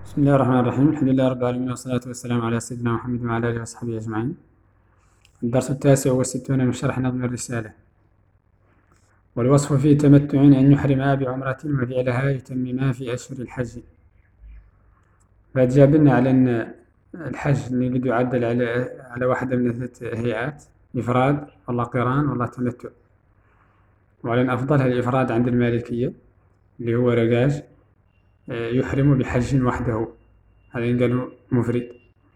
بسم الله الرحمن الرحيم. الحمد لله رب العالمين، والصلاة والسلام على سيدنا محمد وعلى آله وصحبه أجمعين. الدرس 69 من شرح نظم الرسالة. والوصف فيه تمتع أن يحرما بعمرة وفعلها يتمما في أشهر الحج. فجابلنا على أن الحج نقدر يعدل على واحدة من ثلاث هيئات: إفراد والله قران والله تمتع. وعلى أن أفضلها الإفراد عند المالكية اللي هو رجاج يحرم بحج وحده، هذا قالوا مفرد.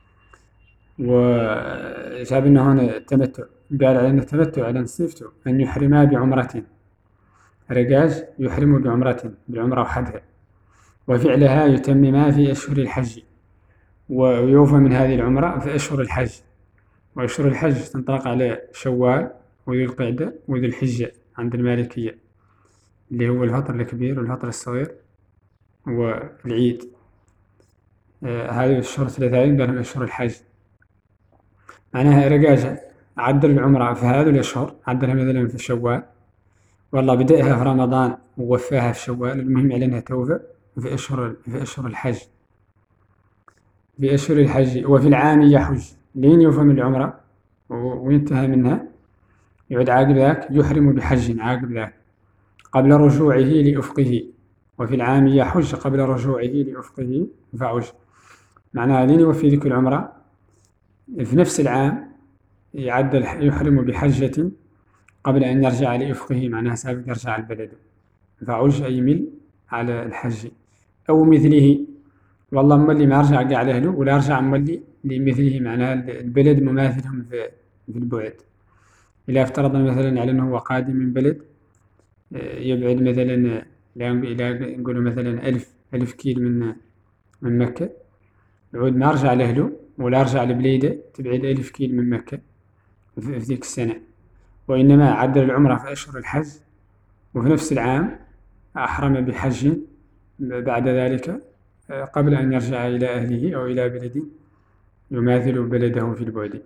وجابلنا هنا التمتع، قال على أن التمتع على صفته أن يحرما بعمرة، رجاج يحرم بعمرة وحدها، وفعلها يتمما في أشهر الحج، ويوفى من هذه العمرة في أشهر الحج. وأشهر الحج تنطلق على شوال وذي القعدة وذي الحجة عند المالكية، اللي هو الفطر الكبير والفطر الصغير والعيد. هذه الشهور الثلاثة قالهم أشهر الحج. معناها رجاج عدل العمرة في هذه الأشهر، عدلها مثلا في شوال، والله بدأها في رمضان ووفاها في شوال، المهم على أنها توفى في أشهر الحج. في أشهر الحج وفي العام يحج، لين يوفى من العمرة وينتهى منها يعود عاقب ذاك يحرم بحج عاقب ذاك قبل رجوعه لأفقه. وفي العام يحج قبل رجوعه لأفقه فعج. معناها لين يوفي ذيك العمرة في نفس العام يعدل يحرم بحجة قبل أن يرجع لإفقه، معناها سابق يرجع البلد، فعج أي مل على الحج. أو مثله، والله ملي ما رجع قاع لأهله ولا رجع ملي لمثله، معناها البلد مماثلهم في البعد. إذا افترضنا مثلا على أنه هو قادم من بلد يبعد مثلا إلى نقول مثلا 1000 كيلو من مكة، يعود ما رجع لأهله ولا رجع لبليده تبعد 1000 كيلو من مكة في ذيك السنة، وإنما عدل العمرة في أشهر الحج، وفي نفس العام أحرم بحج بعد ذلك قبل أن يرجع إلى أهله أو إلى بلد يماثل بلده في البعد.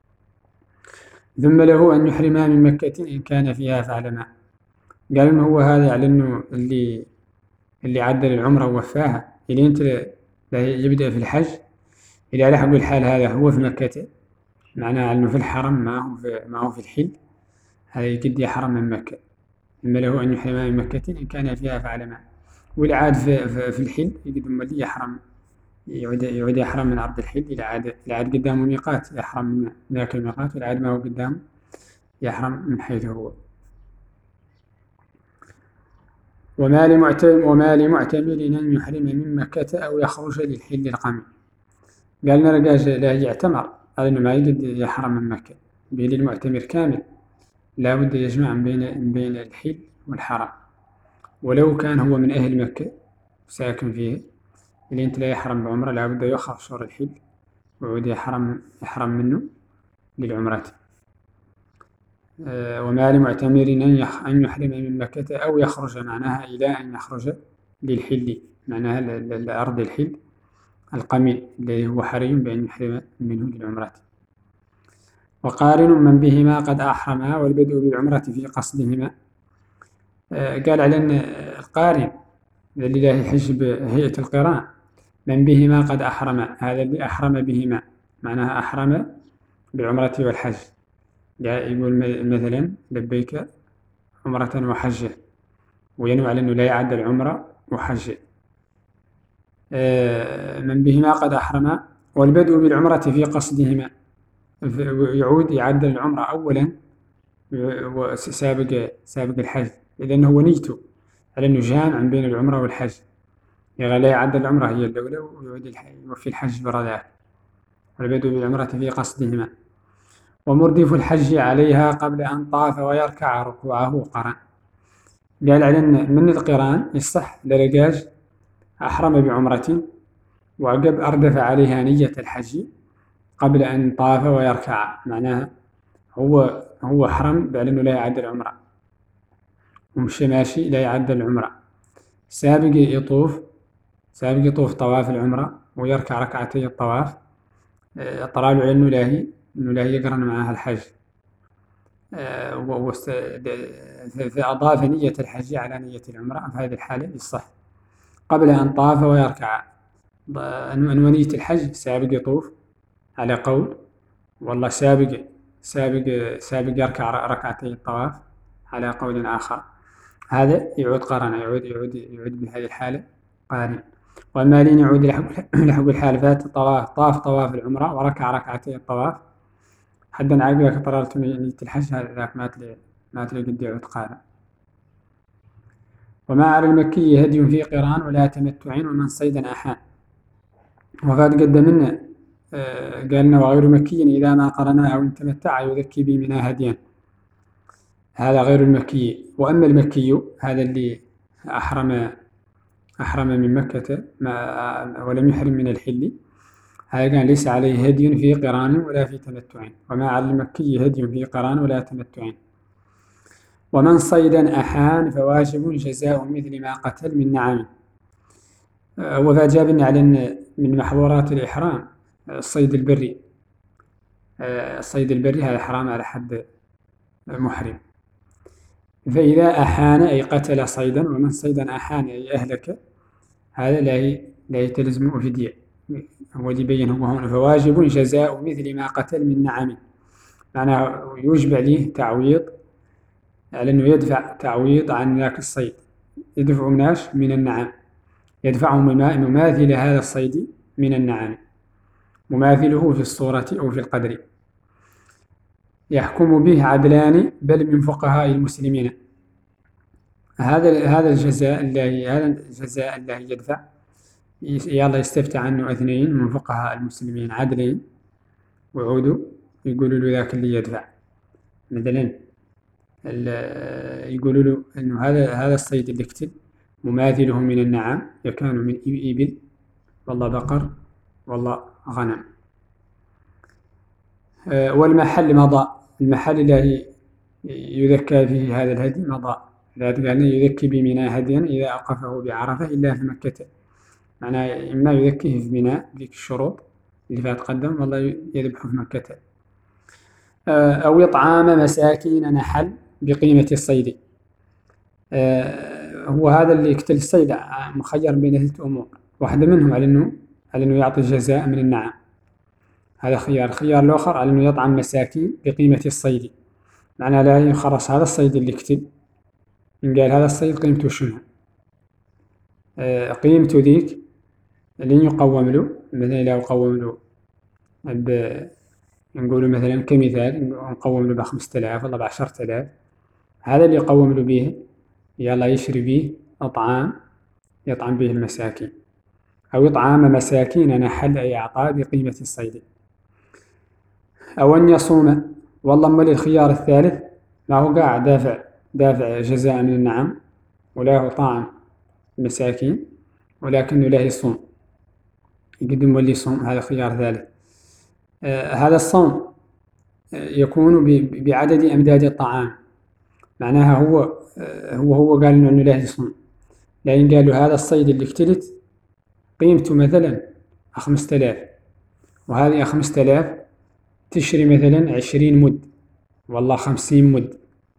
ثم له أن يحرما من مكة إن كان فيها فعلما. قال إنه هو هذا على إنه اللي عدل العمرة ووفاها، اللي أنت يبدأ في الحج إذا لحق الحال هذا هو في مكة، معناه أنه في الحرم ما هو في الحل، هذا يقد يحرم من مكة. ثم له أن يحرم من مكة إن كان فيها فعلما. والعاد في الحل يقد ملي يحرم، يعود يحرم من عرض الحل. إذا عاد قدامه ميقات يحرم من ذاك الميقات، والعاد ما هو قدامه يحرم من حيث هو. وما لمعتمر أن يحرم من مكة أو يخرج للحل القمي. قال نرجع لا يعتمر على أنه ما يقد يحرم من مكة، بين المعتمر كامل لا بد يجمع بين الحل والحرم. ولو كان هو من أهل مكة ساكن فيه، اللي أنت لا يحرم بعمرة لا بد يخرج شهر الحل ويعود يحرم منه للعمرة. وما لمعتمر أن يحرم من مكة أو يخرج، معناها إلى أن يخرج للحل، معناها لأرض الحل القمي الذي هو حري بأن يحرم منه للعمرة. وقارن من بهما قد أحرما والبدء بالعمرة في قصدهما. قال على أن القارن الذي لا يحج بهيئة القران من بهما قد أحرم، هذا اللي أحرم بهما، معناها أحرم بالعمرة والحج. يقول مثلا لبيك عمرة وحجة، وينوي على أنه لا يعدل عمرة وحجة. من بهما قد أحرم والبدء بالعمرة في قصدهما، يعود يعدل العمرة أولا وسابق الحج، إذن هو نيته على أنه جامع بين العمرة والحج، يعني لا يعدل العمرة هي الأولى ويعود يوفي الحج برذاك. والبدء بالعمرة في قصدهما. ومردف الحج عليها قبل أن طاف ويركع ركوعه قران. قال على أن من القران يصح لرجاج أحرم بعمرة وعقب أردف عليها نية الحج قبل أن طاف ويركع، معناها هو حرم بأنه لا يعدل العمرة ومشي ماشي لا يعدل العمرة، سابق يطوف طواف العمرة ويركع ركعتي الطواف، طلعوا على أنه لاهي يقرن معها الحج، فأضاف نية الحج على نية العمرة. في هذه الحالة يصح قبل أن طاف ويركع، أنونية الحج سابق يطوف على قول، والله سابق يركع ركعتي الطواف على قول آخر. هذا يعود قرن، يعود بهذه الحالة قارن. وأما لين يعود لحق الحال فات الطواف، طاف طواف العمرة وركع ركعتي الطواف حدا عاقبك قررت نية الحج، هذاك مات لي قد يعود قارن. وما على المكي هدي في قران ولا تمتع ومن صيدا أحان. وفات قدمنا قالنا وغير مكي إذا ما قرناه أو إن تمتع يذكي بي منها هديا، هذا غير المكي. وأما المكي هذا اللي أحرم من مكة ولم يحرم من الحل، هذا كان ليس عليه هدي في قران ولا في تمتع. وما على المكي هدي في قران ولا تمتع. ومن صيدا أحان فواجب جزاء مثل ما قتل من نعم. وفات جابنا على أن من محظورات الإحرام الصيد البري. الصيد البري هذا حرام على حد محرم. فإذا أحان أي قتل صيدا، ومن صيدا أحان أي أهلك، هذا لا يتلزم فدية. هو اللي بينه هنا فواجب جزاء مثل ما قتل من نعم، معناه يوجب عليه تعويض على أنه يدفع تعويض عن ذاك الصيد، يدفع مناش من النعم، يدفعه مماثل هذا الصيد من النعم، مماثله في الصورة أو في القدر. يحكم به عدلان بل من فقهاء المسلمين. هذا الجزاء الذي يدفع يلا يستفتى عنه اثنين من فقهاء المسلمين عدلين، وعودوا يقولوا له ذاك اللي يدفع. مثلا يقولوا له انه هذا الصيد اللي قتل مماثله من النعم، يكون من إبل والله بقر والله غنم. والمحل مضى، المحل الذي يذكى فيه هذا الهدي مضى. لا قالنا يذكي بمنى هديا إذا أوقفه بعرفة إلا في مكة، معناه إما يذكيه في منى ذيك الشروط اللي فات قدم والله يذبحه في مكة. أو إطعام مساكين نحل بقيمة الصيد. هو هذا اللي يقتل الصيد مخير بين ثلاث أمور، واحدة منهم على أنه يعطي الجزاء من النعم، هذا خيار. الخيار الآخر على أنه يطعم مساكين بقيمة الصيد، معناه لا يخرص هذا الصيد اللي يقتل إن قال هذا الصيد قيمته شنو، قيمته ذيك لين يقوم له. مثلا لو قوم له نقول مثلا كمثال نقوم له ب5000 ولا ب10000، هذا اللي يقوم له به يلا يشري به أطعام يطعم به المساكين. أو إطعام مساكين نحل أي أعطاء بقيمة الصيد. أو أن يصوم، والله أما الخيار الثالث ما هو قاعد دافع جزاء من النعم ولا هو طعم المساكين، ولكنه لا يصوم، يقدم واللي يصوم، هذا خيار ثالث. هذا الصوم يكون بعدد أمداد الطعام، معناها هو قال إنه لا يصوم، لكن قال له هذا الصيد اللي اقتلت قيمته مثلا 5000، وهذه 5000 تشري مثلا 20 مد والله 50 مد،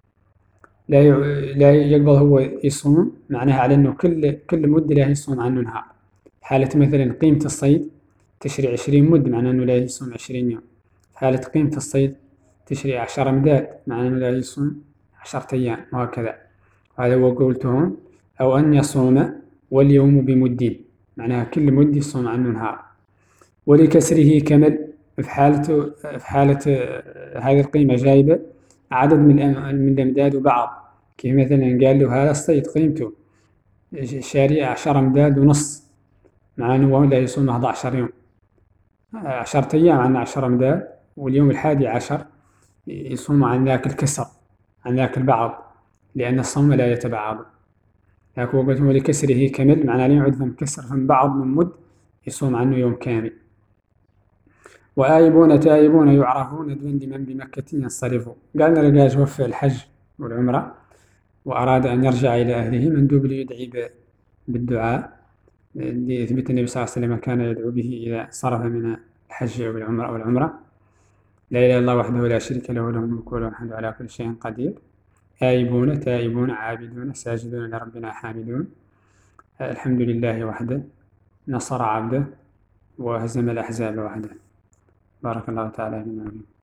لا يقبل هو يصوم، معناها على أنه كل مد لا يصوم عنه نهار. حالة مثلا قيمة الصيد تشري 20 مد معناه أنه لا يصوم 20 يوم. حالة قيمة الصيد تشري 10 أمداد معناه أنه لا يصوم 10 أيام، وهكذا. هذا هو قولتهم. أو أن يصوم واليوم بمد، معناها كل مد يصوم عنه نهار. ولكسره كمل، في حالة هذه القيمة جايبة عدد من الأمداد وبعض، كيف مثلا قال له هذا الصيد قيمته شاري 10 أمداد ونص، مع أنه لا يصوم 11 يوم، 10 أيام عن 10 أمداد، واليوم 11 يصوم عن ذاك الكسر، عن ذاك البعض، لأن الصوم لا يتبعض. لكن وقلت ولكسره كمل، معناه لا يعد فم كسر فم بعض من مد يصوم عنه يوم كامل. وآيبون تائبون يعرفون دون لمن بمكة ينصرفوا. قالنا رجاج وفى الحج والعمرة وأراد أن يرجع إلى أهله، مندوب ليدعي بالدعاء ليثبت النبي صلى الله عليه وسلم كان يدعو به إذا صرف من الحج أو العمرة. لا إله إلا الله وحده لا شريك له، له الملك وله الحمد على كل شيء قدير. آيبون تائبون عابدون ساجدون لربنا حامدون. الحمد لله وحده نصر عبده وهزم الأحزاب وحده. بارك الله تعالى فينا.